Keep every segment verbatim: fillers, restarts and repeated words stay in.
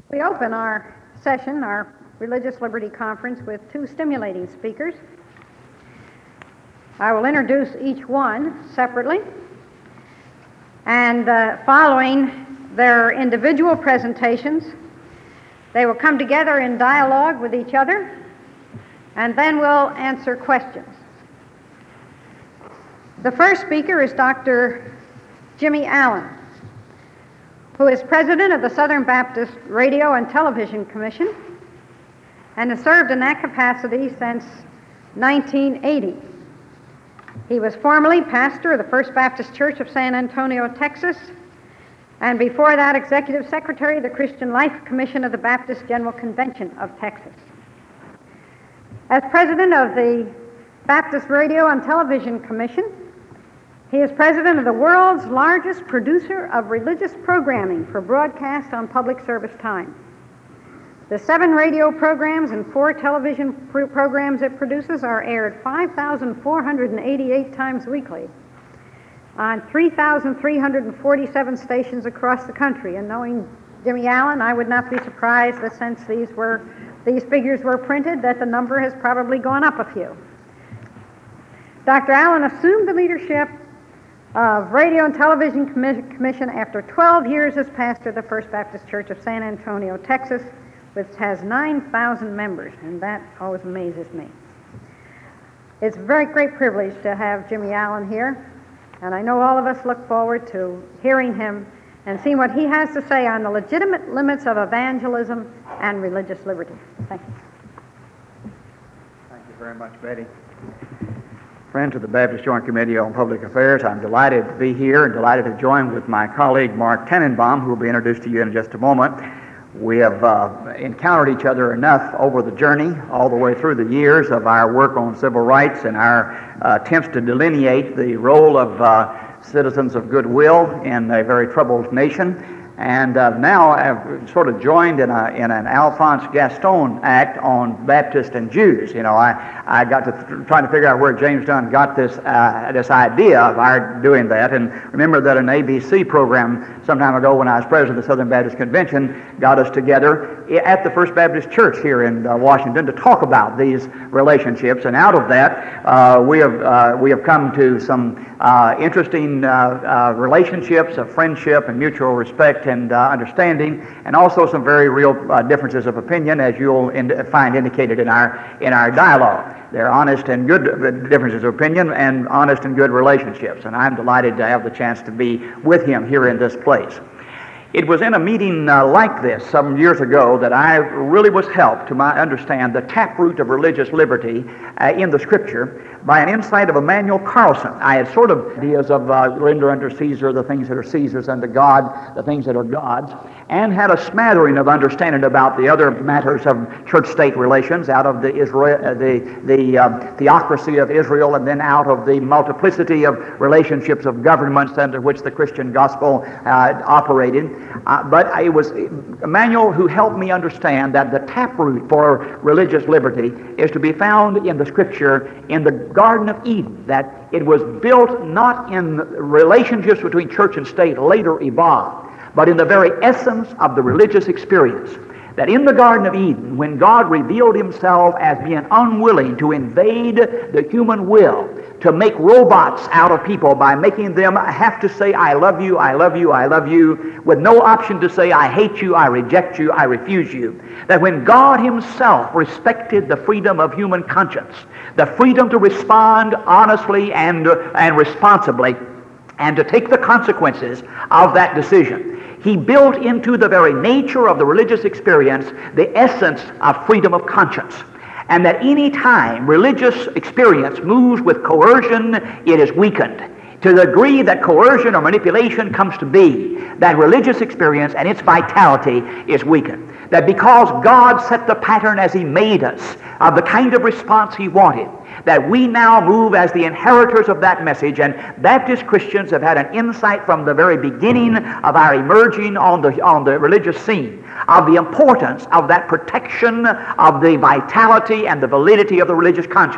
We open our session, our Religious Liberty Conference, with two stimulating speakers. I will introduce each one separately, and uh, following their individual presentations, they will come together in dialogue with each other, and then we'll answer questions. The first speaker is Doctor Jimmy Allen, who is president of the Southern Baptist Radio and Television Commission and has served in that capacity since nineteen eighty. He was formerly pastor of the First Baptist Church of San Antonio, Texas, and before that, executive secretary of the Christian Life Commission of the Baptist General Convention of Texas. As president of the Baptist Radio and Television Commission, he is president of the world's largest producer of religious programming for broadcast on public service time. The seven radio programs and four television pro- programs it produces are aired five thousand four hundred eighty-eight times weekly on three thousand three hundred forty-seven stations across the country. And knowing Jimmy Allen, I would not be surprised that since these were these figures were printed, that the number has probably gone up a few. Doctor Allen assumed the leadership of Radio and Television Commission after twelve years as pastor of the First Baptist Church of San Antonio, Texas, which has nine thousand members, and that always amazes me. It's a very great privilege to have Jimmy Allen here, and I know all of us look forward to hearing him and seeing what he has to say on the legitimate limits of evangelism and religious liberty. Thank you. Thank you very much, Betty. Friends of the Baptist Joint Committee on Public Affairs, I'm delighted to be here and delighted to join with my colleague Mark Tannenbaum, who will be introduced to you in just a moment. We have uh, encountered each other enough over the journey, all the way through the years of our work on civil rights and our uh, attempts to delineate the role of uh, citizens of goodwill in a very troubled nation. And uh, now I've sort of joined in, a, in an Alphonse Gaston act on Baptists and Jews. You know, I, I got to th- trying to figure out where James Dunn got this uh, this idea of our doing that. And remember that an A B C program some time ago when I was president of the Southern Baptist Convention got us together at the First Baptist Church here in uh, Washington to talk about these relationships. And out of that, uh, we have uh, we have come to some uh, interesting uh, uh, relationships of friendship and mutual respect and uh, understanding, and also some very real uh, differences of opinion, as you'll ind- find indicated in our in our dialogue. They're honest and good differences of opinion and honest and good relationships, and I'm delighted to have the chance to be with him here in this place. It was in a meeting uh, like this some years ago that I really was helped to my understand the taproot of religious liberty uh, in the Scripture by an insight of Emanuel Carlson. I had sort of ideas of uh, render unto Caesar the things that are Caesar's, unto God the things that are God's, and had a smattering of understanding about the other matters of church-state relations out of the Israel, uh, the the uh, theocracy of Israel, and then out of the multiplicity of relationships of governments under which the Christian gospel uh, operated. Uh, but it was Emanuel who helped me understand that the taproot for religious liberty is to be found in the Scripture in the Garden of Eden, that it was built not in relationships between church and state later evolved, but in the very essence of the religious experience. That in the Garden of Eden, when God revealed himself as being unwilling to invade the human will, to make robots out of people by making them have to say, I love you, I love you, I love you, with no option to say, I hate you, I reject you, I refuse you. That when God himself respected the freedom of human conscience, the freedom to respond honestly and, uh, and responsibly, and to take the consequences of that decision, he built into the very nature of the religious experience the essence of freedom of conscience. And that any time religious experience moves with coercion, it is weakened. To the degree that coercion or manipulation comes to be, that religious experience and its vitality is weakened. That because God set the pattern as he made us of the kind of response he wanted, that we now move as the inheritors of that message, and Baptist Christians have had an insight from the very beginning of our emerging on the, on the religious scene of the importance of that protection of the vitality and the validity of the religious conscience.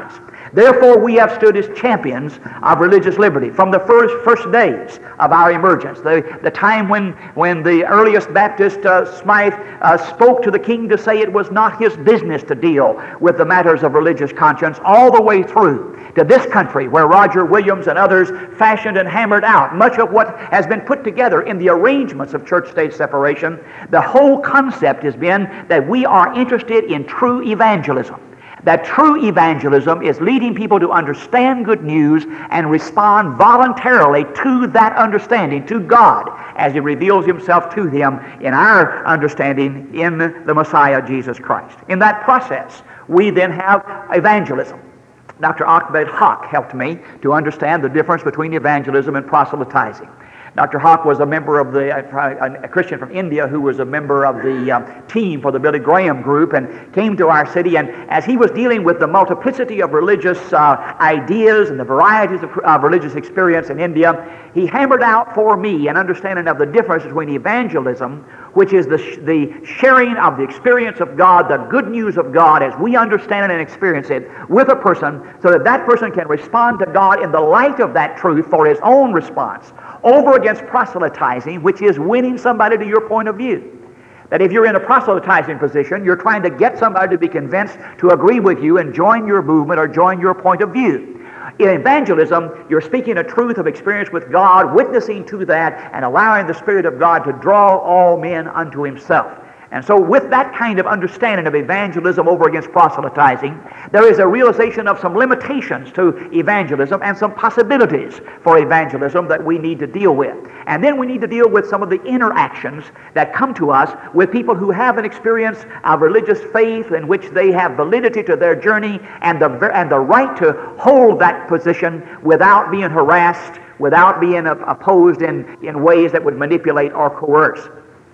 Therefore, we have stood as champions of religious liberty from the first first days of our emergence. The, the time when, when the earliest Baptist, uh, Smythe, uh, spoke to the king to say it was not his business to deal with the matters of religious conscience, all the way through to this country where Roger Williams and others fashioned and hammered out much of what has been put together in the arrangements of church-state separation. The whole concept has been that we are interested in true evangelism. That true evangelism is leading people to understand good news and respond voluntarily to that understanding, to God, as He reveals Himself to them in our understanding in the Messiah, Jesus Christ. In that process, we then have evangelism. Doctor Ahmed Haq helped me to understand the difference between evangelism and proselytizing. Doctor Haq was a member of the, a Christian from India who was a member of the uh, team for the Billy Graham group and came to our city. And as he was dealing with the multiplicity of religious uh, ideas and the varieties of uh, religious experience in India, he hammered out for me an understanding of the difference between evangelism, which is the, sh- the sharing of the experience of God, the good news of God as we understand it and experience it with a person, so that that person can respond to God in the light of that truth for his own response, over against proselytizing, which is winning somebody to your point of view. That if you're in a proselytizing position, you're trying to get somebody to be convinced to agree with you and join your movement or join your point of view. In evangelism, you're speaking a truth of experience with God, witnessing to that, and allowing the Spirit of God to draw all men unto Himself. And so with that kind of understanding of evangelism over against proselytizing, there is a realization of some limitations to evangelism and some possibilities for evangelism that we need to deal with. And then we need to deal with some of the interactions that come to us with people who have an experience of religious faith in which they have validity to their journey and the, and the right to hold that position without being harassed, without being opposed in, in ways that would manipulate or coerce.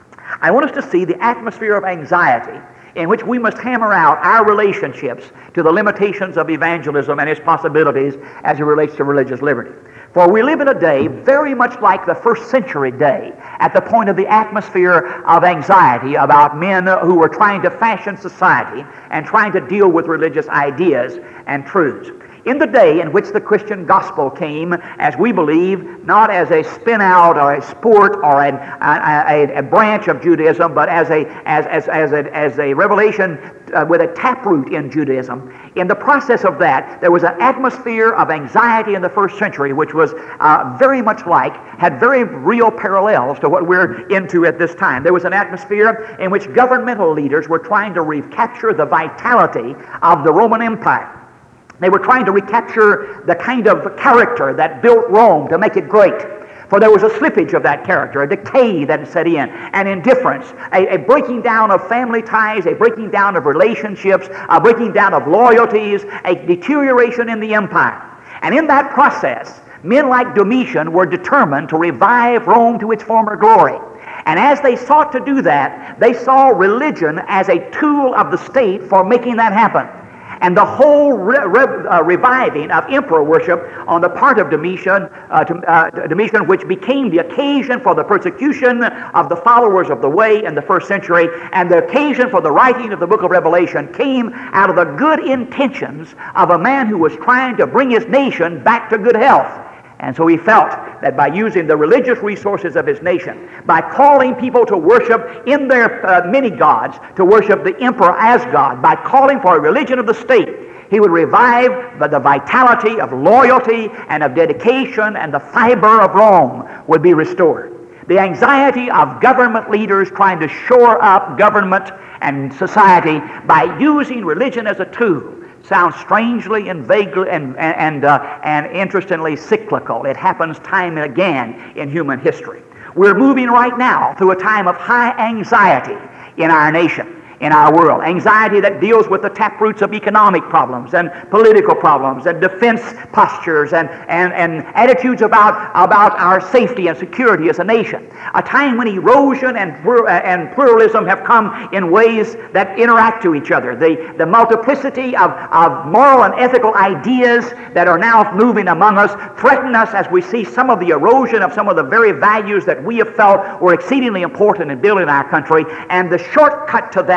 I want us to see the atmosphere of anxiety in which we must hammer out our relationships to the limitations of evangelism and its possibilities as it relates to religious liberty. For we live in a day very much like the first century day, at the point of the atmosphere of anxiety about men who were trying to fashion society and trying to deal with religious ideas and truths. In the day in which the Christian gospel came, as we believe, not as a spin-out or a sport or an, a, a, a branch of Judaism, but as a, as, as, as a, as a revelation uh, with a taproot in Judaism. In the process of that, there was an atmosphere of anxiety in the first century, which was uh, very much like, had very real parallels to what we're into at this time. There was an atmosphere in which governmental leaders were trying to recapture the vitality of the Roman Empire. They were trying to recapture the kind of character that built Rome to make it great. For there was a slippage of that character, a decay that had set in, an indifference, a, a breaking down of family ties, a breaking down of relationships, a breaking down of loyalties, a deterioration in the empire. And in that process, men like Domitian were determined to revive Rome to its former glory. And as they sought to do that, they saw religion as a tool of the state for making that happen. And the whole re- re- uh, reviving of emperor worship on the part of Domitian, uh, to, uh, Domitian, which became the occasion for the persecution of the followers of the way in the first century, and the occasion for the writing of the book of Revelation, came out of the good intentions of a man who was trying to bring his nation back to good health. And so he felt that by using the religious resources of his nation, by calling people to worship in their uh, many gods, to worship the emperor as God, by calling for a religion of the state, he would revive the, the vitality of loyalty and of dedication, and the fiber of Rome would be restored. The anxiety of government leaders trying to shore up government and society by using religion as a tool sounds strangely and vaguely and, and, uh, and interestingly cyclical. It happens time and again in human history. We're moving right now through a time of high anxiety in our nation, in our world. Anxiety that deals with the taproots of economic problems and political problems and defense postures and, and, and attitudes about, about our safety and security as a nation. A time when erosion and, and pluralism have come in ways that interact to each other. The, the multiplicity of, of moral and ethical ideas that are now moving among us threaten us as we see some of the erosion of some of the very values that we have felt were exceedingly important in building our country. And the shortcut to that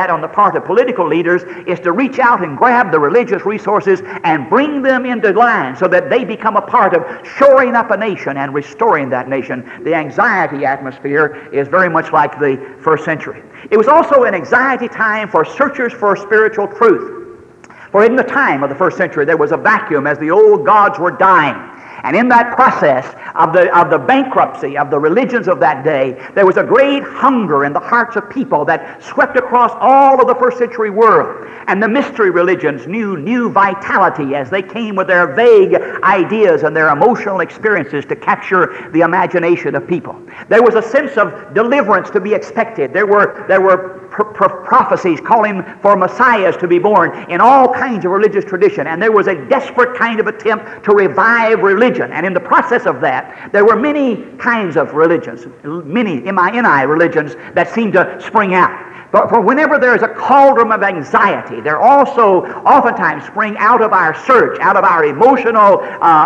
that on the part of political leaders is to reach out and grab the religious resources and bring them into line so that they become a part of shoring up a nation and restoring that nation. The anxiety atmosphere is very much like the first century. It was also an anxiety time for searchers for spiritual truth. For in the time of the first century, there was a vacuum as the old gods were dying. And in that process of the, of the bankruptcy of the religions of that day, there was a great hunger in the hearts of people that swept across all of the first century world. And the mystery religions knew new vitality as they came with their vague ideas and their emotional experiences to capture the imagination of people. There was a sense of deliverance to be expected. There were, there were Pro- pro- prophecies calling for messiahs to be born in all kinds of religious tradition, and there was a desperate kind of attempt to revive religion. And in the process of that, there were many kinds of religions, many M I N I religions that seemed to spring out. But for whenever there is a cauldron of anxiety, there also oftentimes spring out of our search, out of our emotional uh,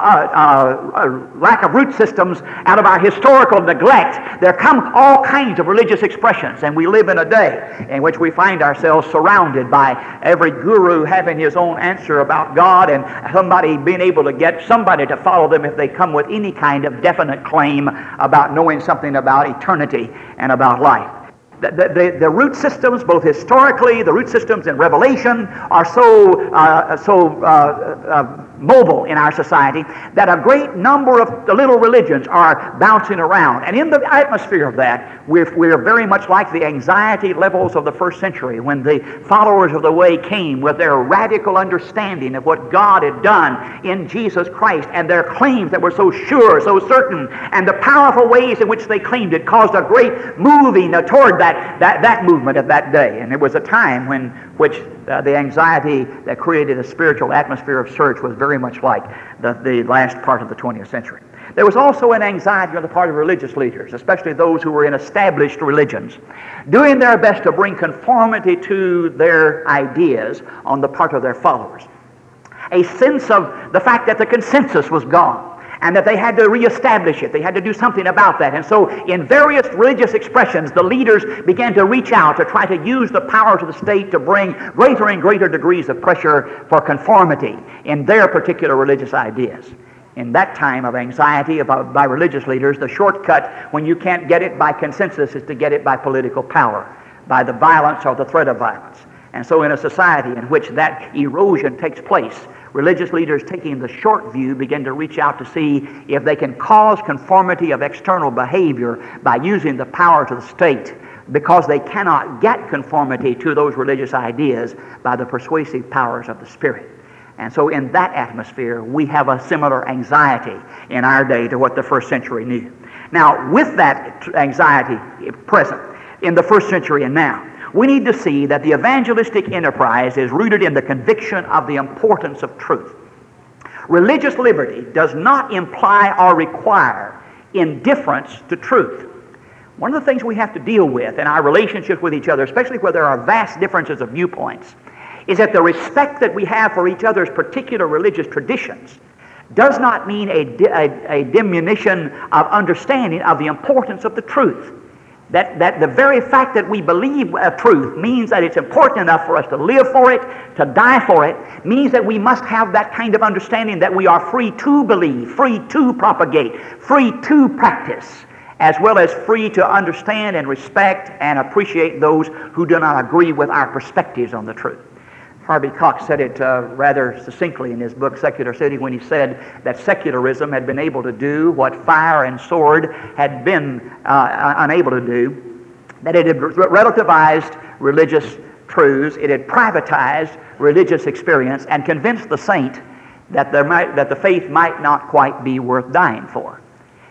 uh, uh, lack of root systems, out of our historical neglect, there come all kinds of religious expressions. And we live in a day in which we find ourselves surrounded by every guru having his own answer about God, and somebody being able to get somebody to follow them if they come with any kind of definite claim about knowing something about eternity and about life. The, the, the root systems, both historically, the root systems in Revelation, are so uh, so uh, uh, mobile in our society that a great number of the little religions are bouncing around. And in the atmosphere of that, we're, we're very much like the anxiety levels of the first century when the followers of the way came with their radical understanding of what God had done in Jesus Christ and their claims that were so sure, so certain, and the powerful ways in which they claimed it caused a great moving toward that That, that movement of that day. And it was a time when which uh, the anxiety that created a spiritual atmosphere of search was very much like the, the last part of the twentieth century. There was also an anxiety on the part of religious leaders, especially those who were in established religions, doing their best to bring conformity to their ideas on the part of their followers. A sense of the fact that the consensus was gone, and that they had to reestablish it. They had to do something about that. And so in various religious expressions, the leaders began to reach out to try to use the power of the state to bring greater and greater degrees of pressure for conformity in their particular religious ideas. In that time of anxiety about, by religious leaders, the shortcut when you can't get it by consensus is to get it by political power, by the violence or the threat of violence. And so in a society in which that erosion takes place, religious leaders taking the short view begin to reach out to see if they can cause conformity of external behavior by using the power to the state, because they cannot get conformity to those religious ideas by the persuasive powers of the Spirit. And so in that atmosphere, we have a similar anxiety in our day to what the first century knew. Now, with that anxiety present in the first century and now, we need to see that the evangelistic enterprise is rooted in the conviction of the importance of truth. Religious liberty does not imply or require indifference to truth. One of the things we have to deal with in our relationships with each other, especially where there are vast differences of viewpoints, is that the respect that we have for each other's particular religious traditions does not mean a, a, a diminution of understanding of the importance of the truth. That, that the very fact that we believe a truth means that it's important enough for us to live for it, to die for it, means that we must have that kind of understanding that we are free to believe, free to propagate, free to practice, as well as free to understand and respect and appreciate those who do not agree with our perspectives on the truth. Harvey Cox said it uh, rather succinctly in his book, Secular City, when he said that secularism had been able to do what fire and sword had been uh, unable to do, that it had relativized religious truths, it had privatized religious experience, and convinced the saint that, there might, that the faith might not quite be worth dying for.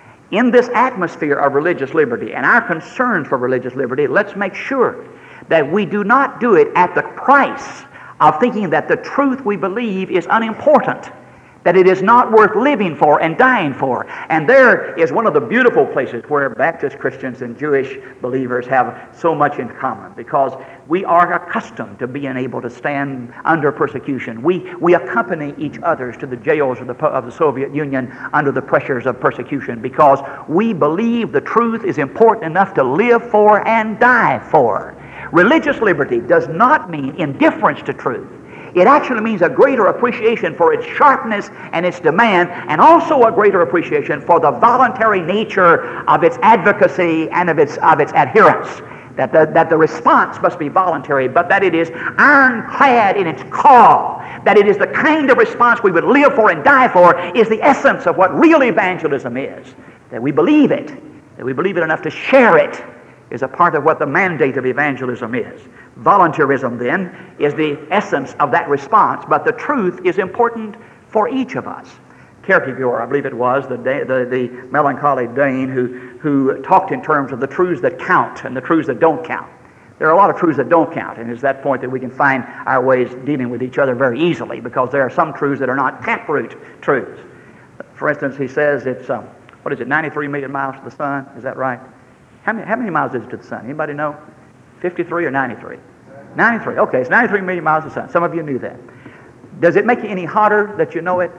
In this atmosphere of religious liberty and our concern for religious liberty, let's make sure that we do not do it at the price of thinking that the truth we believe is unimportant, that it is not worth living for and dying for. And there is one of the beautiful places where Baptist Christians and Jewish believers have so much in common, because we are accustomed to being able to stand under persecution. We, we accompany each other to the jails of the, of the Soviet Union under the pressures of persecution, because we believe the truth is important enough to live for and die for. Religious liberty does not mean indifference to truth. It actually means a greater appreciation for its sharpness and its demand, and also a greater appreciation for the voluntary nature of its advocacy and of its, of its adherence. That the, that the response must be voluntary, but that it is ironclad in its call, that it is the kind of response we would live for and die for, is the essence of what real evangelism is. That we believe it, that we believe it enough to share it, is a part of what the mandate of evangelism is. Voluntarism, then, is the essence of that response, but the truth is important for each of us. Kierkegaard, I believe it was, the, the, the melancholy Dane who, who talked in terms of the truths that count and the truths that don't count. There are a lot of truths that don't count, and it's that point that we can find our ways dealing with each other very easily, because there are some truths that are not taproot truths. For instance, he says it's, um, what is it, ninety-three million miles to the sun? Is that right? How many, how many miles is it to the sun? Anybody know? fifty-three or ninety-three? ninety-three. Okay, it's ninety-three million miles to the sun. Some of you knew that. Does it make you any hotter that you know it?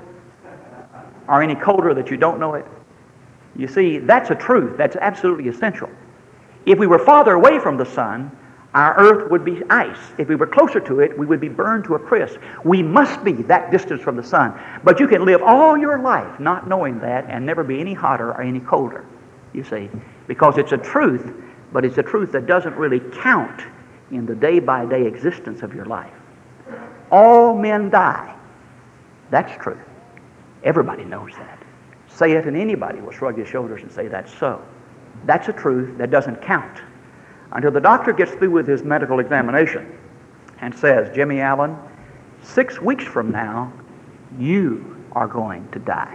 Or any colder that you don't know it? You see, that's a truth. That's absolutely essential. If we were farther away from the sun, our earth would be ice. If we were closer to it, we would be burned to a crisp. We must be that distance from the sun. But you can live all your life not knowing that and never be any hotter or any colder, you see, because it's a truth, but it's a truth that doesn't really count in the day-by-day existence of your life. All men die. That's truth. Everybody knows that. Say it and anybody will shrug his shoulders and say that's so. That's a truth that doesn't count until the doctor gets through with his medical examination and says, Jimmy Allen, six weeks from now, you are going to die.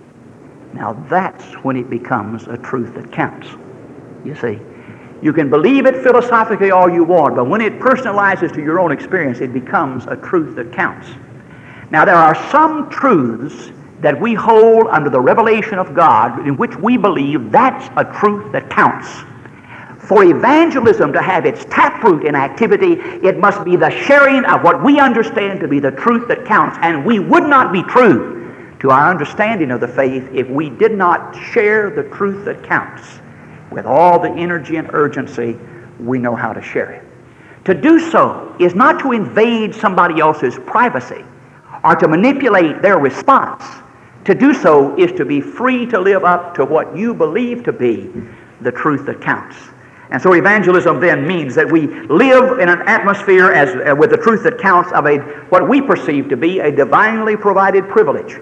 Now that's when it becomes a truth that counts. You see, you can believe it philosophically all you want, but when it personalizes to your own experience, it becomes a truth that counts. Now there are some truths that we hold under the revelation of God in which we believe that's a truth that counts. For evangelism to have its taproot in activity, it must be the sharing of what we understand to be the truth that counts. And we would not be true to our understanding of the faith if we did not share the truth that counts with all the energy and urgency we know how to share it. To do so is not to invade somebody else's privacy or to manipulate their response. To do so is to be free to live up to what you believe to be the truth that counts. And so evangelism then means that we live in an atmosphere as uh, with the truth that counts of a what we perceive to be a divinely provided privilege.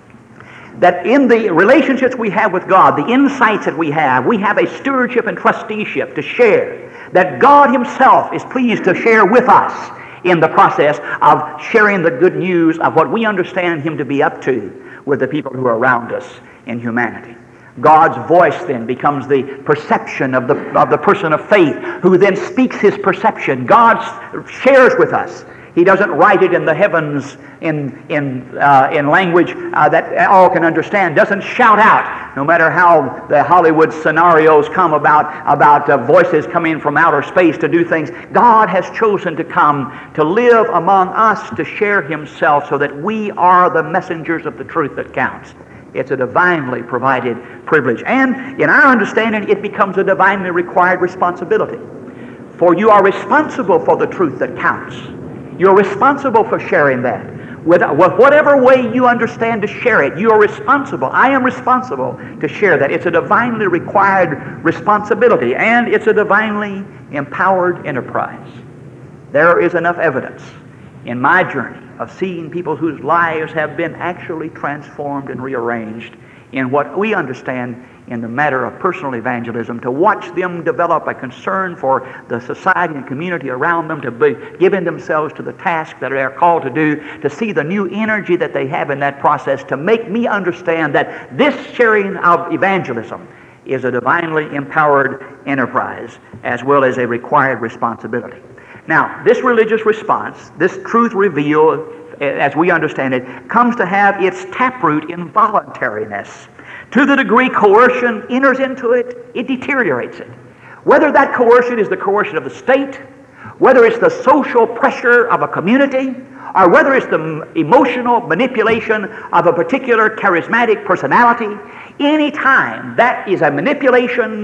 That in the relationships we have with God, the insights that we have, we have a stewardship and trusteeship to share. That God Himself is pleased to share with us in the process of sharing the good news of what we understand Him to be up to with the people who are around us in humanity. God's voice then becomes the perception of the, of the person of faith who then speaks his perception. God shares with us. He doesn't write it in the heavens in, in, uh, in language uh, that all can understand, doesn't shout out, no matter how the Hollywood scenarios come about, about uh, voices coming from outer space to do things. God has chosen to come to live among us to share Himself so that we are the messengers of the truth that counts. It's a divinely provided privilege. And in our understanding, it becomes a divinely required responsibility. For you are responsible for the truth that counts. You're responsible for sharing that. With, with whatever way you understand to share it, you are responsible. I am responsible to share that. It's a divinely required responsibility, and it's a divinely empowered enterprise. There is enough evidence in my journey of seeing people whose lives have been actually transformed and rearranged in what we understand in the matter of personal evangelism, to watch them develop a concern for the society and community around them, to be giving themselves to the task that they are called to do, to see the new energy that they have in that process, to make me understand that this sharing of evangelism is a divinely empowered enterprise as well as a required responsibility. Now, this religious response, this truth revealed, as we understand it, comes to have its taproot in voluntariness. To the degree coercion enters into it, it deteriorates it. Whether that coercion is the coercion of the state, whether it's the social pressure of a community, or whether it's the emotional manipulation of a particular charismatic personality, any time that is a manipulation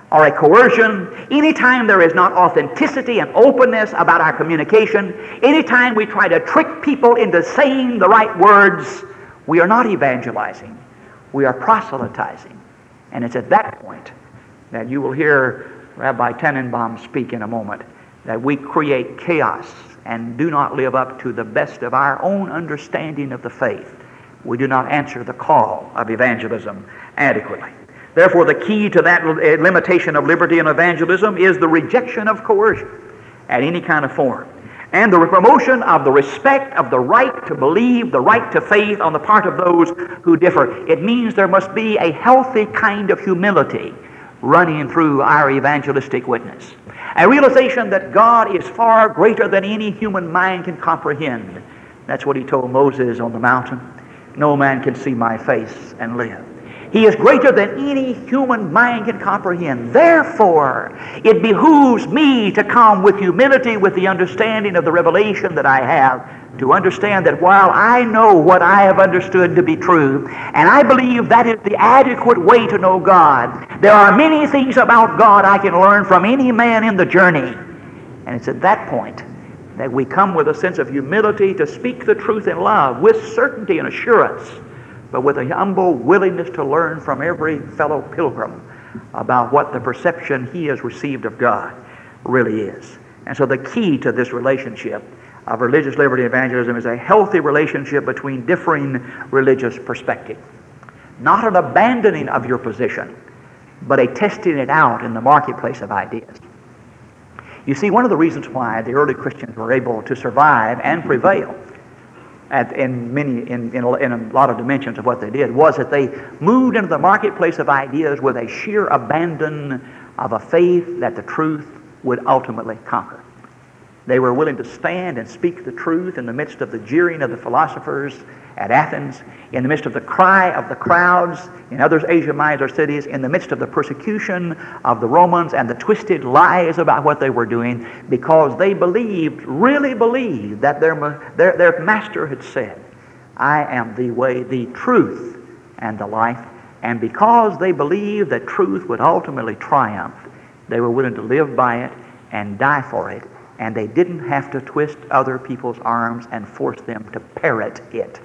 or a coercion, anytime there is not authenticity and openness about our communication, anytime we try to trick people into saying the right words, we are not evangelizing. We are proselytizing. And it's at that point that you will hear Rabbi Tannenbaum speak in a moment, that we create chaos and do not live up to the best of our own understanding of the faith. We do not answer the call of evangelism adequately. Therefore, the key to that limitation of liberty and evangelism is the rejection of coercion at any kind of form, and the promotion of the respect of the right to believe, the right to faith on the part of those who differ. It means there must be a healthy kind of humility running through our evangelistic witness. A realization that God is far greater than any human mind can comprehend. That's what he told Moses on the mountain. No man can see my face and live. He is greater than any human mind can comprehend. Therefore, it behooves me to come with humility, with the understanding of the revelation that I have, to understand that while I know what I have understood to be true, and I believe that is the adequate way to know God, there are many things about God I can learn from any man in the journey. And it's at that point that we come with a sense of humility to speak the truth in love, with certainty and assurance, but with a humble willingness to learn from every fellow pilgrim about what the perception he has received of God really is. And so the key to this relationship of religious liberty and evangelism is a healthy relationship between differing religious perspectives. Not an abandoning of your position, but a testing it out in the marketplace of ideas. You see, one of the reasons why the early Christians were able to survive and prevail At, in many, in, in, a, in a lot of dimensions of what they did, was that they moved into the marketplace of ideas with a sheer abandon of a faith that the truth would ultimately conquer. They were willing to stand and speak the truth in the midst of the jeering of the philosophers at Athens, in the midst of the cry of the crowds in other Asia Minor cities, in the midst of the persecution of the Romans and the twisted lies about what they were doing, because they believed, really believed, that their, their, their master had said, I am the way, the truth, and the life. And because they believed that truth would ultimately triumph, they were willing to live by it and die for it, and they didn't have to twist other people's arms and force them to parrot it.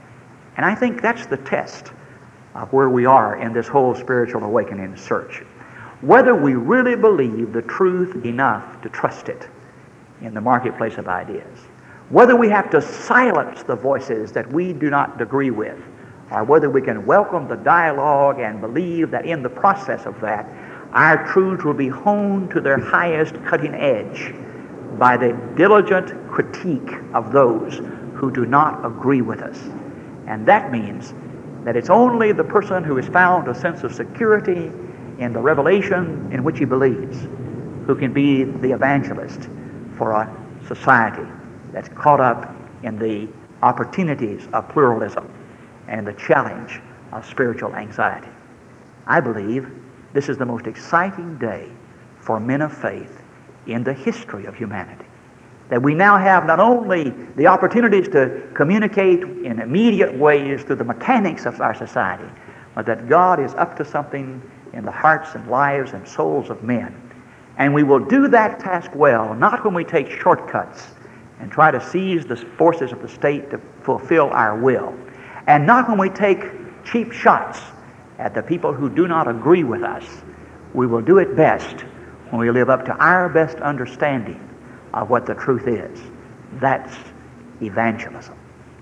And I think that's the test of where we are in this whole spiritual awakening search. Whether we really believe the truth enough to trust it in the marketplace of ideas. Whether we have to silence the voices that we do not agree with, or whether we can welcome the dialogue and believe that in the process of that, our truths will be honed to their highest cutting edge by the diligent critique of those who do not agree with us. And that means that it's only the person who has found a sense of security in the revelation in which he believes who can be the evangelist for a society that's caught up in the opportunities of pluralism and the challenge of spiritual anxiety. I believe this is the most exciting day for men of faith in the history of humanity. That we now have not only the opportunities to communicate in immediate ways through the mechanics of our society, but that God is up to something in the hearts and lives and souls of men. And we will do that task well, not when we take shortcuts and try to seize the forces of the state to fulfill our will, and not when we take cheap shots at the people who do not agree with us. We will do it best when we live up to our best understanding of what the truth is. That's evangelism.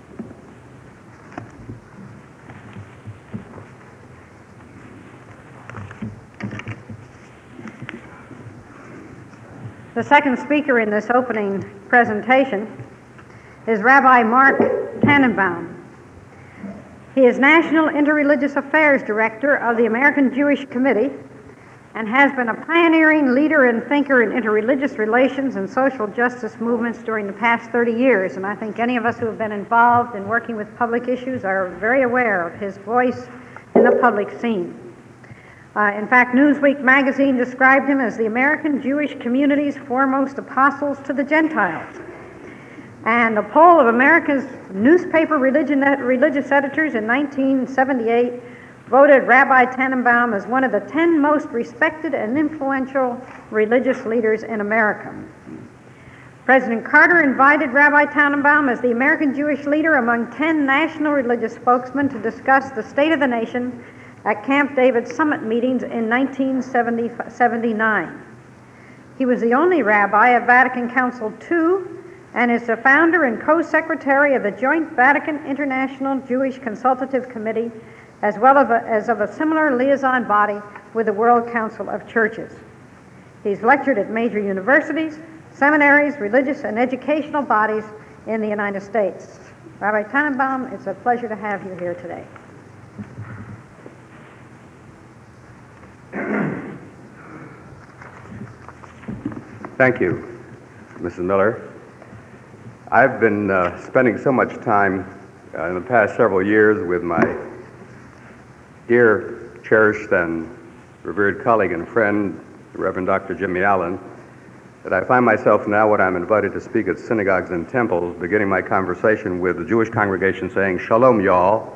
The second speaker in this opening presentation is Rabbi Mark Tannenbaum. He is National Interreligious Affairs Director of the American Jewish Committee and has been a pioneering leader and thinker in interreligious relations and social justice movements during the past thirty years. And I think any of us who have been involved in working with public issues are very aware of his voice in the public scene. Uh, in fact, Newsweek magazine described him as the American Jewish community's foremost apostles to the Gentiles. And a poll of America's newspaper religion, religious editors in nineteen seventy-eight voted Rabbi Tannenbaum as one of the ten most respected and influential religious leaders in America. President Carter invited Rabbi Tannenbaum as the American Jewish leader among ten national religious spokesmen to discuss the state of the nation at Camp David summit meetings in nineteen seventy-nine. He was the only rabbi of Vatican Council two and is the founder and co-secretary of the Joint Vatican International Jewish Consultative Committee, as well as, a, as of a similar liaison body with the World Council of Churches. He's lectured at major universities, seminaries, religious and educational bodies in the United States. Rabbi Tannenbaum, it's a pleasure to have you here today. Thank you, Missus Miller. I've been uh, spending so much time uh, in the past several years with my dear, cherished, and revered colleague and friend, the Reverend Doctor Jimmy Allen, that I find myself now, when I'm invited to speak at synagogues and temples, beginning my conversation with the Jewish congregation saying, "Shalom, y'all."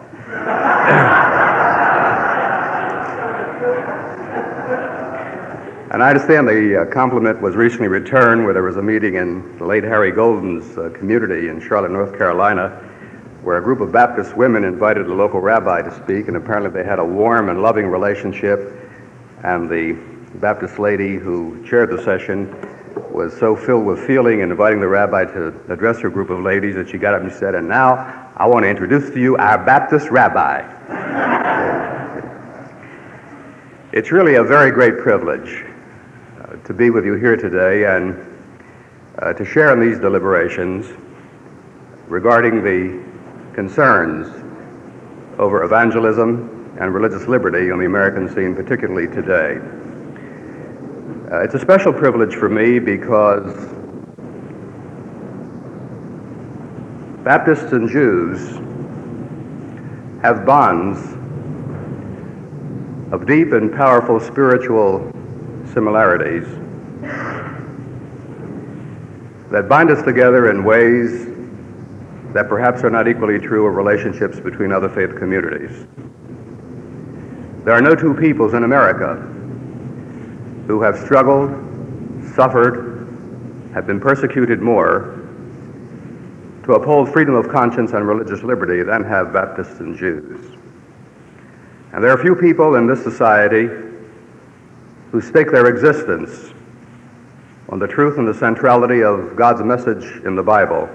And I understand the uh, compliment was recently returned where there was a meeting in the late Harry Golden's uh, community in Charlotte, North Carolina, where a group of Baptist women invited a local rabbi to speak, and apparently they had a warm and loving relationship, and the Baptist lady who chaired the session was so filled with feeling in inviting the rabbi to address her group of ladies that she got up and said, "And now I want to introduce to you our Baptist rabbi." It's really a very great privilege uh, to be with you here today and uh, to share in these deliberations regarding the concerns over evangelism and religious liberty on the American scene, particularly today. Uh, it's a special privilege for me because Baptists and Jews have bonds of deep and powerful spiritual similarities that bind us together in ways that perhaps are not equally true of relationships between other faith communities. There are no two peoples in America who have struggled, suffered, have been persecuted more to uphold freedom of conscience and religious liberty than have Baptists and Jews. And there are few people in this society who stake their existence on the truth and the centrality of God's message in the Bible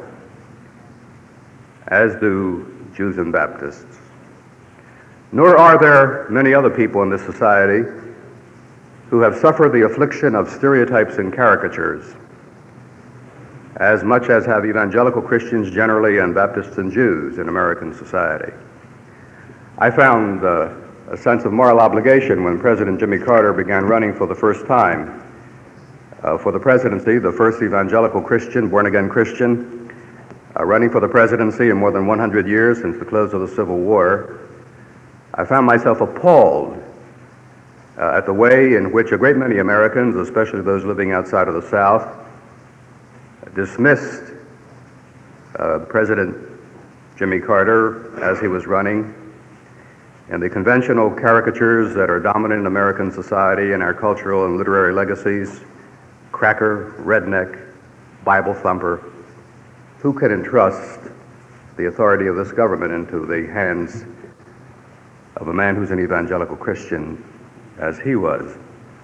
as do Jews and Baptists. Nor are there many other people in this society who have suffered the affliction of stereotypes and caricatures as much as have evangelical Christians generally and Baptists and Jews in American society. I found uh, a sense of moral obligation when President Jimmy Carter began running for the first time uh, for the presidency, the first evangelical Christian, born-again Christian, uh, running for the presidency in more than one hundred years since the close of the Civil War. I found myself appalled Uh, at the way in which a great many Americans, especially those living outside of the South, dismissed uh, President Jimmy Carter as he was running, and the conventional caricatures that are dominant in American society and our cultural and literary legacies: cracker, redneck, Bible thumper. Who can entrust the authority of this government into the hands of a man who's an evangelical Christian as he was?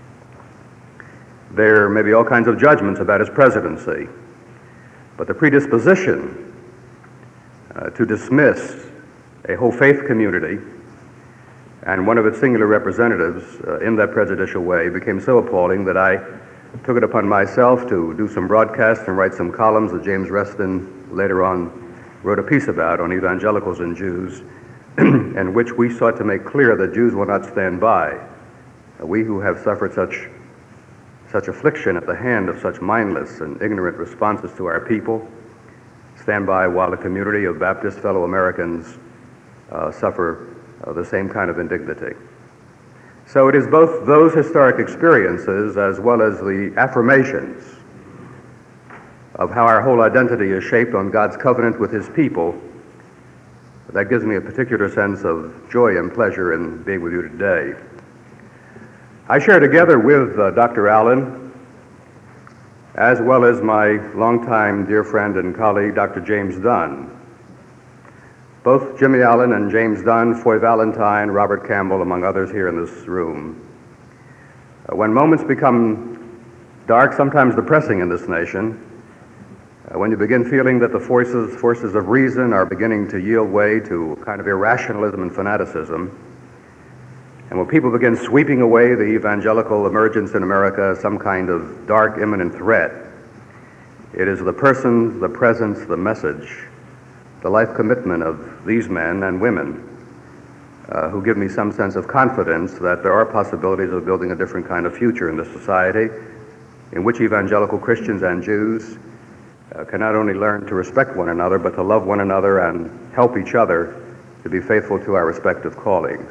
There may be all kinds of judgments about his presidency, but the predisposition uh, to dismiss a whole faith community and one of its singular representatives uh, in that prejudicial way became so appalling that I took it upon myself to do some broadcasts and write some columns that James Reston later on wrote a piece about on evangelicals and Jews, in which we sought to make clear that Jews will not stand by. We who have suffered such such affliction at the hand of such mindless and ignorant responses to our people stand by while the community of Baptist fellow Americans uh, suffer uh, the same kind of indignity. So it is both those historic experiences as well as the affirmations of how our whole identity is shaped on God's covenant with his people That gives me a particular sense of joy and pleasure in being with you today. I share together with uh, Doctor Allen, as well as my longtime dear friend and colleague, Doctor James Dunn. Both Jimmy Allen and James Dunn, Foy Valentine, Robert Campbell, among others here in this room. Uh, when moments become dark, sometimes depressing in this nation, uh, when you begin feeling that the forces, forces of reason are beginning to yield way to a kind of irrationalism and fanaticism, and when people begin sweeping away the evangelical emergence in America as some kind of dark, imminent threat, it is the person, the presence, the message, the life commitment of these men and women uh, who give me some sense of confidence that there are possibilities of building a different kind of future in this society in which evangelical Christians and Jews uh, can not only learn to respect one another, but to love one another and help each other to be faithful to our respective callings.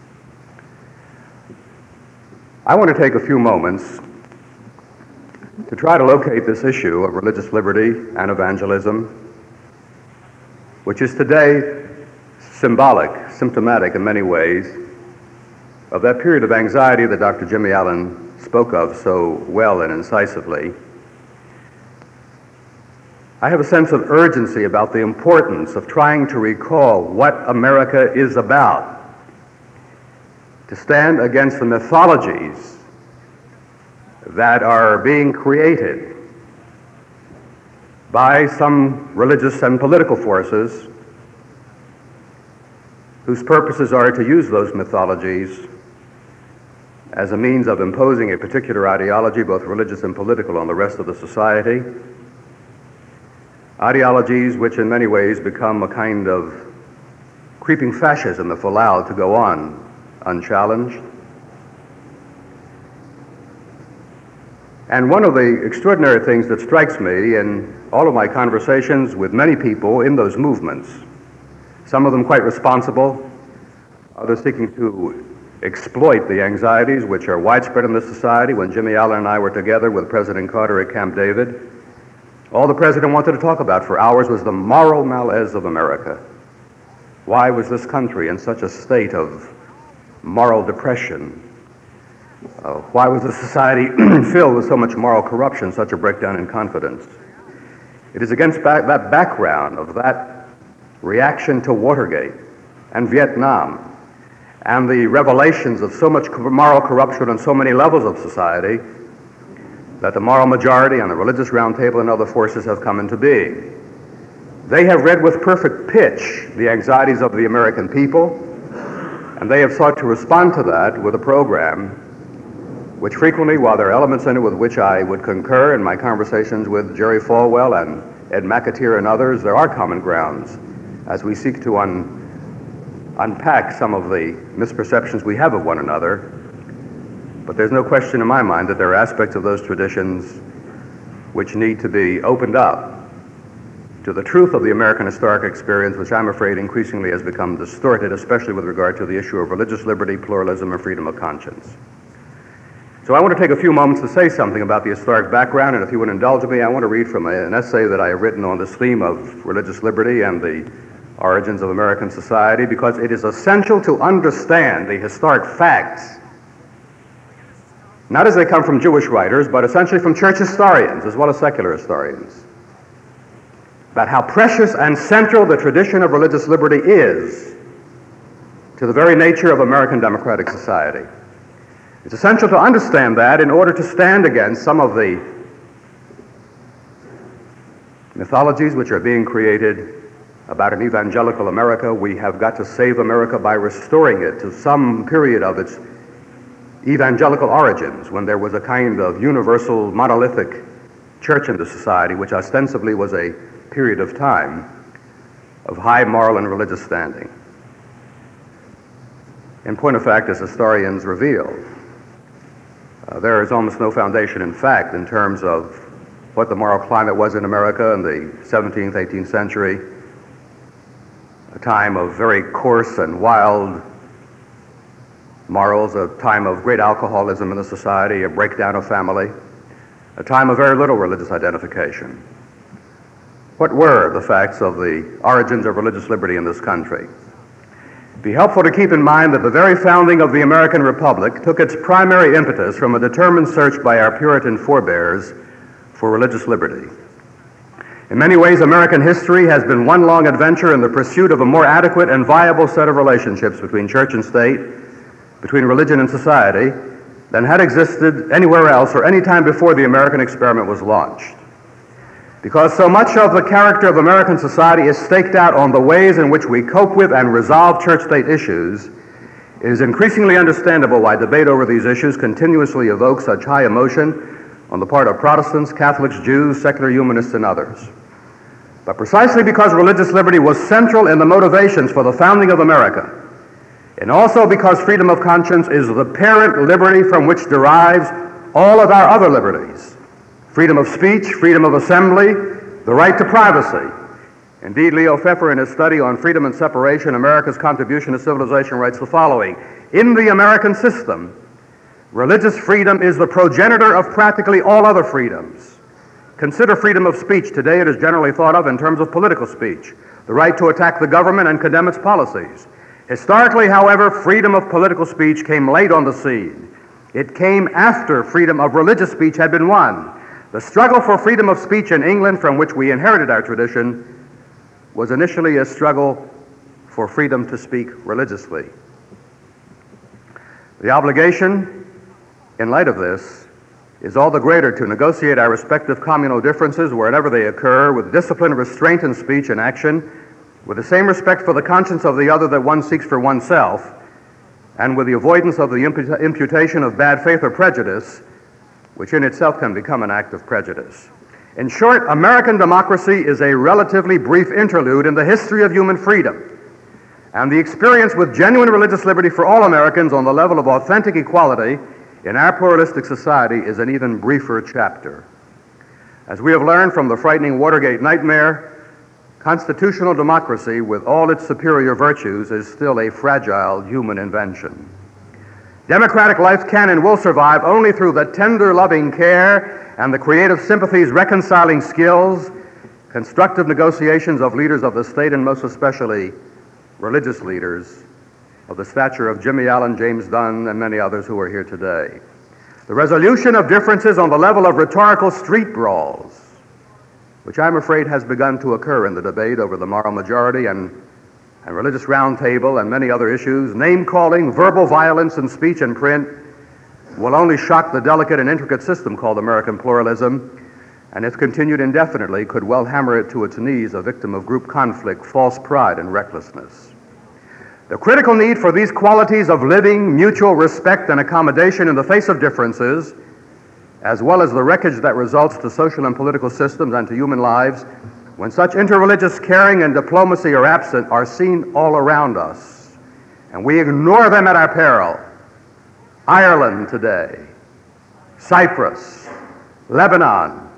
I want to take a few moments to try to locate this issue of religious liberty and evangelism, which is today symbolic, symptomatic in many ways, of that period of anxiety that Doctor Jimmy Allen spoke of so well and incisively. I have a sense of urgency about the importance of trying to recall what America is about, to stand against the mythologies that are being created by some religious and political forces whose purposes are to use those mythologies as a means of imposing a particular ideology, both religious and political, on the rest of the society. Ideologies which in many ways become a kind of creeping fascism if allowed to go on unchallenged. And one of the extraordinary things that strikes me in all of my conversations with many people in those movements, some of them quite responsible, others seeking to exploit the anxieties which are widespread in this society. When Jimmy Allen and I were together with President Carter at Camp David, all the president wanted to talk about for hours was the moral malaise of America. Why was this country in such a state of moral depression? Uh, why was the society filled with so much moral corruption, such a breakdown in confidence? It is against back, that background of that reaction to Watergate and Vietnam and the revelations of so much moral corruption on so many levels of society that the moral majority and the religious roundtable and other forces have come into being. They have read with perfect pitch the anxieties of the American people, and they have sought to respond to that with a program which frequently, while there are elements in it with which I would concur in my conversations with Jerry Falwell and Ed McAteer and others, there are common grounds as we seek to un- unpack some of the misperceptions we have of one another. But there's no question in my mind that there are aspects of those traditions which need to be opened up to the truth of the American historic experience, which I'm afraid increasingly has become distorted, especially with regard to the issue of religious liberty, pluralism, and freedom of conscience. So I want to take a few moments to say something about the historic background, and if you would indulge me, I want to read from a, an essay that I have written on this theme of religious liberty and the origins of American society, because it is essential to understand the historic facts, not as they come from Jewish writers, but essentially from church historians as well as secular historians, about how precious and central the tradition of religious liberty is to the very nature of American democratic society. It's essential to understand that in order to stand against some of the mythologies which are being created about an evangelical America. We have got to save America by restoring it to some period of its evangelical origins, when there was a kind of universal monolithic church in the society, which ostensibly was a period of time of high moral and religious standing. In point of fact, as historians reveal, uh, there is almost no foundation in fact in terms of what the moral climate was in America in the seventeenth, eighteenth century, a time of very coarse and wild morals, a time of great alcoholism in the society, a breakdown of family, a time of very little religious identification. What were the facts of the origins of religious liberty in this country? It'd be helpful to keep in mind that the very founding of the American Republic took its primary impetus from a determined search by our Puritan forebears for religious liberty. In many ways, American history has been one long adventure in the pursuit of a more adequate and viable set of relationships between church and state, between religion and society, than had existed anywhere else or any time before the American experiment was launched. Because so much of the character of American society is staked out on the ways in which we cope with and resolve church-state issues, it is increasingly understandable why debate over these issues continuously evokes such high emotion on the part of Protestants, Catholics, Jews, secular humanists, and others. But precisely because religious liberty was central in the motivations for the founding of America, and also because freedom of conscience is the parent liberty from which derives all of our other liberties, freedom of speech, freedom of assembly, the right to privacy. Indeed, Leo Pfeffer, in his study on freedom and separation, America's contribution to civilization, writes the following: in the American system, religious freedom is the progenitor of practically all other freedoms. Consider freedom of speech. Today it is generally thought of in terms of political speech, the right to attack the government and condemn its policies. Historically, however, freedom of political speech came late on the scene. It came after freedom of religious speech had been won. The struggle for freedom of speech in England, from which we inherited our tradition, was initially a struggle for freedom to speak religiously. The obligation, in light of this, is all the greater to negotiate our respective communal differences wherever they occur with discipline, restraint in speech and action, with the same respect for the conscience of the other that one seeks for oneself, and with the avoidance of the impu- imputation of bad faith or prejudice, which in itself can become an act of prejudice. In short, American democracy is a relatively brief interlude in the history of human freedom, and the experience with genuine religious liberty for all Americans on the level of authentic equality in our pluralistic society is an even briefer chapter. As we have learned from the frightening Watergate nightmare, constitutional democracy, with all its superior virtues, is still a fragile human invention. Democratic life can and will survive only through the tender, loving care and the creative sympathies, reconciling skills, constructive negotiations of leaders of the state, and most especially religious leaders of the stature of Jimmy Allen, James Dunn, and many others who are here today. The resolution of differences on the level of rhetorical street brawls, which I'm afraid has begun to occur in the debate over the moral majority and, and religious roundtable and many other issues, name-calling, verbal violence in speech and print, will only shock the delicate and intricate system called American pluralism, and if continued indefinitely, could well hammer it to its knees, a victim of group conflict, false pride, and recklessness. The critical need for these qualities of living, mutual respect, and accommodation in the face of differences, as well as the wreckage that results to social and political systems and to human lives, when such interreligious caring and diplomacy are absent, are seen all around us, and we ignore them at our peril. Ireland today, Cyprus, Lebanon,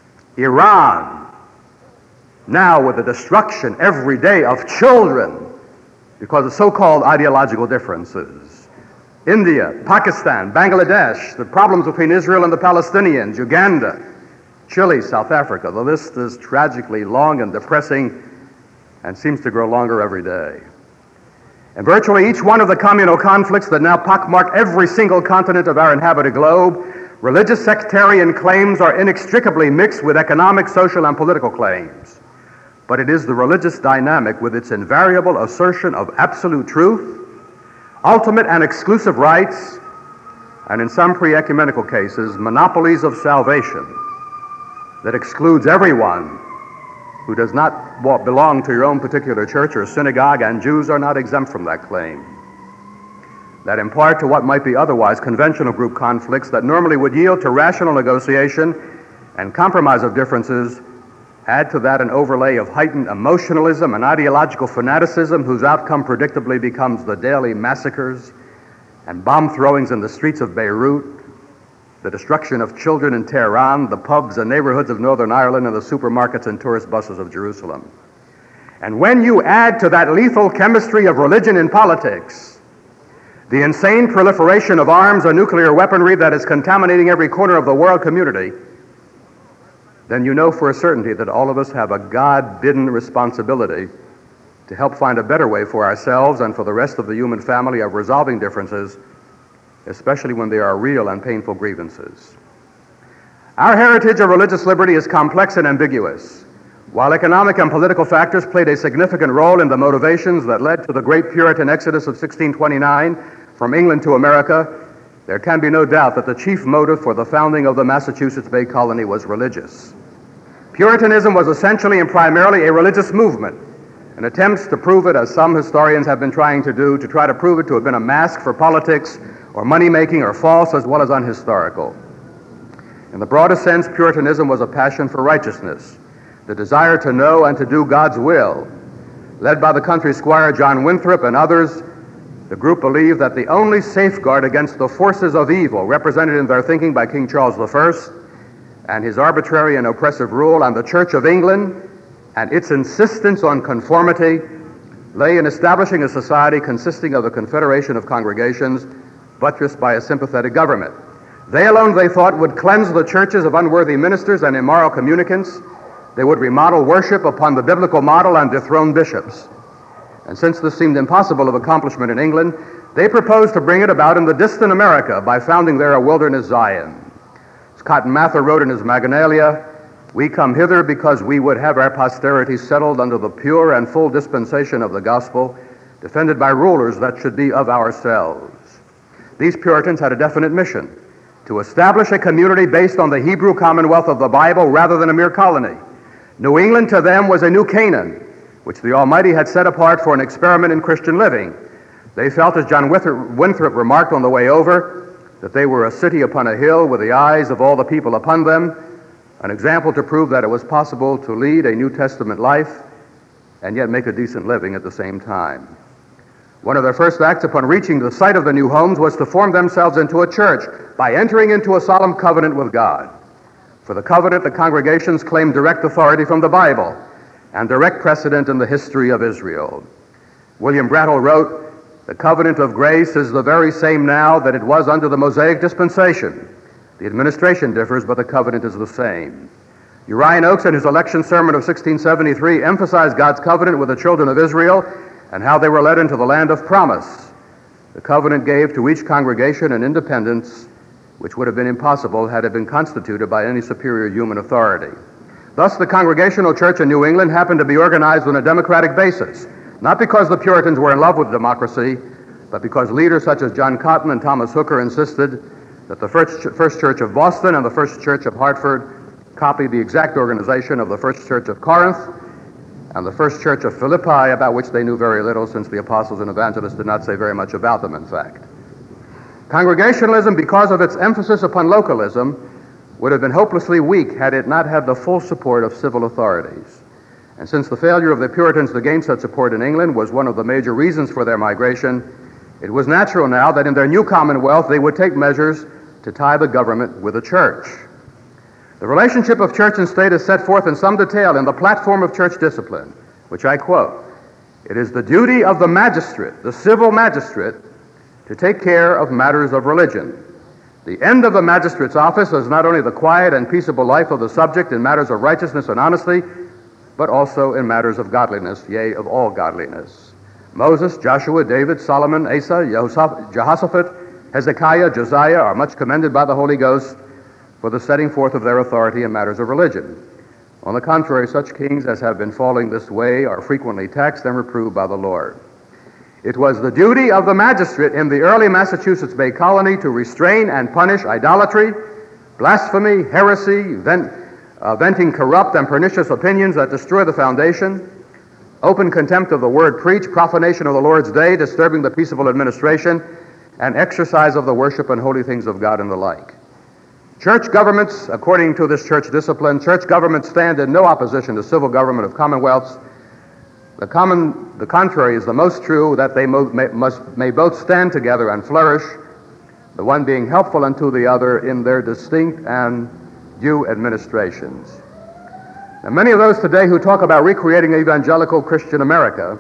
Iran, now with the destruction every day of children because of so-called ideological differences. India, Pakistan, Bangladesh, the problems between Israel and the Palestinians, Uganda, Chile, South Africa. The list is tragically long and depressing and seems to grow longer every day. And virtually each one of the communal conflicts that now pockmark every single continent of our inhabited globe, religious sectarian claims are inextricably mixed with economic, social, and political claims. But it is the religious dynamic with its invariable assertion of absolute truth, ultimate and exclusive rights, and in some pre-ecumenical cases, monopolies of salvation, that excludes everyone who does not belong to your own particular church or synagogue, and Jews are not exempt from that claim. That impart to what might be otherwise conventional group conflicts that normally would yield to rational negotiation and compromise of differences, add to that an overlay of heightened emotionalism and ideological fanaticism whose outcome predictably becomes the daily massacres and bomb throwings in the streets of Beirut, the destruction of children in Tehran, the pubs and neighborhoods of Northern Ireland, and the supermarkets and tourist buses of Jerusalem. And when you add to that lethal chemistry of religion in politics the insane proliferation of arms and nuclear weaponry that is contaminating every corner of the world community, then you know for a certainty that all of us have a God-bidden responsibility to help find a better way for ourselves and for the rest of the human family of resolving differences, especially when they are real and painful grievances. Our heritage of religious liberty is complex and ambiguous. While economic and political factors played a significant role in the motivations that led to the great Puritan exodus of sixteen twenty-nine from England to America, there can be no doubt that the chief motive for the founding of the Massachusetts Bay Colony was religious. Puritanism was essentially and primarily a religious movement, and attempts to prove it, as some historians have been trying to do, to try to prove it to have been a mask for politics or money-making are false as well as unhistorical. In the broadest sense, Puritanism was a passion for righteousness, the desire to know and to do God's will. Led by the country squire John Winthrop and others, the group believed that the only safeguard against the forces of evil represented in their thinking by King Charles the First and his arbitrary and oppressive rule and the Church of England and its insistence on conformity lay in establishing a society consisting of a confederation of congregations buttressed by a sympathetic government. They alone, they thought, would cleanse the churches of unworthy ministers and immoral communicants. They would remodel worship upon the biblical model and dethrone bishops. And since this seemed impossible of accomplishment in England, they proposed to bring it about in the distant America by founding there a wilderness Zion. As Cotton Mather wrote in his Magnalia, "We come hither because we would have our posterity settled under the pure and full dispensation of the gospel, defended by rulers that should be of ourselves." These Puritans had a definite mission: to establish a community based on the Hebrew commonwealth of the Bible rather than a mere colony. New England to them was a new Canaan, which the Almighty had set apart for an experiment in Christian living. They felt, as John Winthrop remarked on the way over, that they were a city upon a hill with the eyes of all the people upon them, an example to prove that it was possible to lead a New Testament life and yet make a decent living at the same time. One of their first acts upon reaching the site of the new homes was to form themselves into a church by entering into a solemn covenant with God. For the covenant, the congregations claimed direct authority from the Bible and direct precedent in the history of Israel. William Brattle wrote, "The covenant of grace is the very same now that it was under the Mosaic dispensation. The administration differs, but the covenant is the same." Uriah Oakes, in his election sermon of sixteen seventy-three, emphasized God's covenant with the children of Israel and how they were led into the land of promise. The covenant gave to each congregation an independence which would have been impossible had it been constituted by any superior human authority. Thus, the Congregational Church in New England happened to be organized on a democratic basis, not because the Puritans were in love with democracy, but because leaders such as John Cotton and Thomas Hooker insisted that the First, First Church of Boston and the First Church of Hartford copy the exact organization of the First Church of Corinth and the First Church of Philippi, about which they knew very little, since the apostles and evangelists did not say very much about them, in fact. Congregationalism, because of its emphasis upon localism, would have been hopelessly weak had it not had the full support of civil authorities. And since the failure of the Puritans to gain such support in England was one of the major reasons for their migration, it was natural now that in their new commonwealth they would take measures to tie the government with the church. The relationship of church and state is set forth in some detail in the platform of church discipline, which I quote, "It is the duty of the magistrate, the civil magistrate, to take care of matters of religion. The end of the magistrate's office is not only the quiet and peaceable life of the subject in matters of righteousness and honesty, but also in matters of godliness, yea, of all godliness." Moses, Joshua, David, Solomon, Asa, Jehoshaphat, Hezekiah, Josiah are much commended by the Holy Ghost for the setting forth of their authority in matters of religion. On the contrary, such kings as have been falling this way are frequently taxed and reproved by the Lord. It was the duty of the magistrate in the early Massachusetts Bay Colony to restrain and punish idolatry, blasphemy, heresy, vent, uh, venting corrupt and pernicious opinions that destroy the foundation, open contempt of the word preached, profanation of the Lord's day, disturbing the peaceable administration, and exercise of the worship and holy things of God and the like. Church governments, according to this church discipline, church governments stand in no opposition to civil government of commonwealths. The, common, the contrary is the most true, that they mo- may, must, may both stand together and flourish, the one being helpful unto the other in their distinct and due administrations. Now, many of those today who talk about recreating evangelical Christian America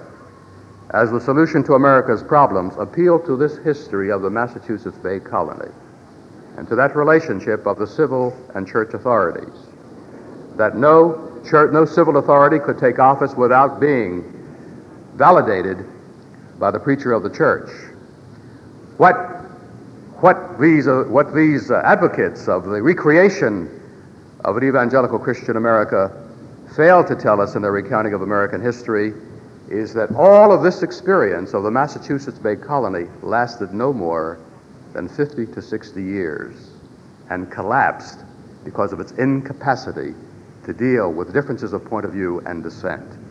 as the solution to America's problems appeal to this history of the Massachusetts Bay Colony and to that relationship of the civil and church authorities. that no church, no civil authority could take office without being validated by the preacher of the church. What, what these, uh, what these uh, advocates of the recreation of an evangelical Christian America failed to tell us in their recounting of American history is that all of this experience of the Massachusetts Bay Colony lasted no more than fifty to sixty years and collapsed because of its incapacity to deal with differences of point of view and dissent.